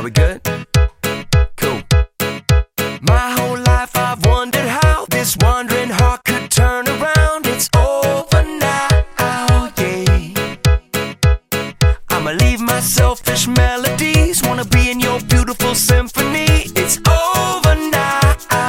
we good? Cool. My whole life I've wondered how this wandering heart could turn around. It's over now, yeah. I'ma leave my selfish melodies, wanna be in your beautiful symphony. It's over now.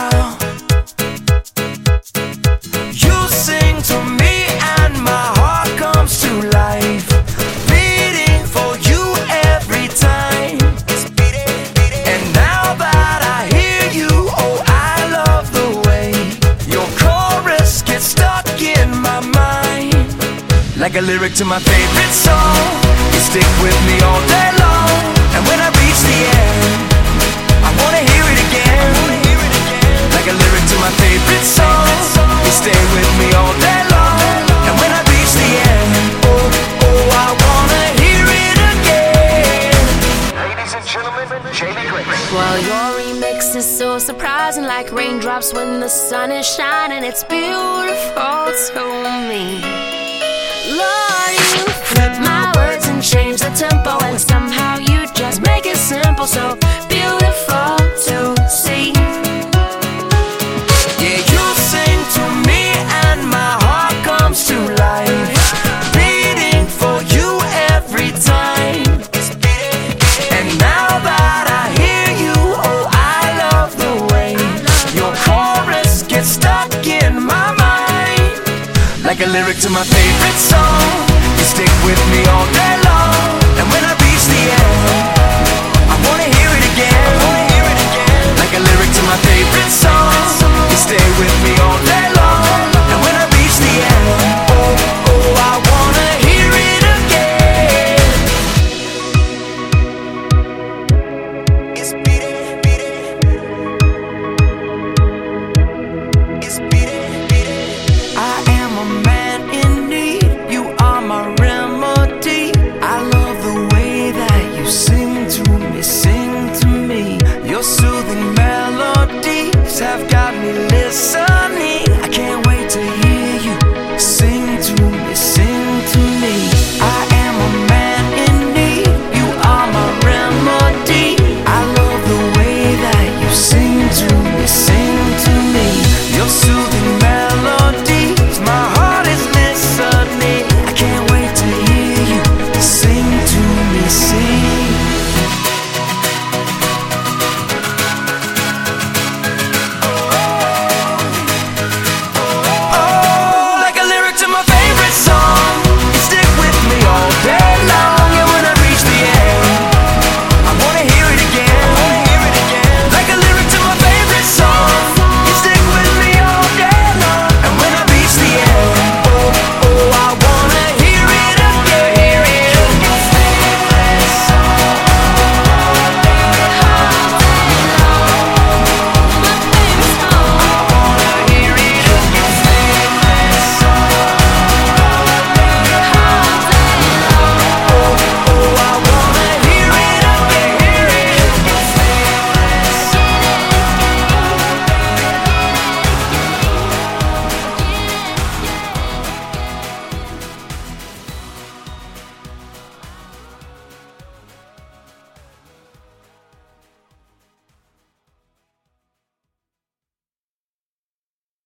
You sing to me and my heart comes to life, beating for you every time. And now that I hear you, oh, I love the way your chorus gets stuck in my mind, like a lyric to my favorite song. You stick with me all day long, and when I reach the end, I wanna hear it again, like a lyric to my favorite song. You stay with me all day long, and when I reach the end, oh, oh, I wanna hear it again. Ladies and gentlemen, Jamie Grace. Well, your remix is so surprising, like raindrops when the sun is shining. It's beautiful to me. Lord, you flip my words and change the tempo, and somehow you just make it simple, so beautiful to see. Yeah, you sing to me and my heart comes to life, beating for you every time. And now that I hear you, oh, I love the way your chorus gets stuck in my mind, like a lyric to my favorite song. You stick with me all day long, and when I reach the end, I wanna hear it again, like a lyric to my favorite song. You stay with me all day long.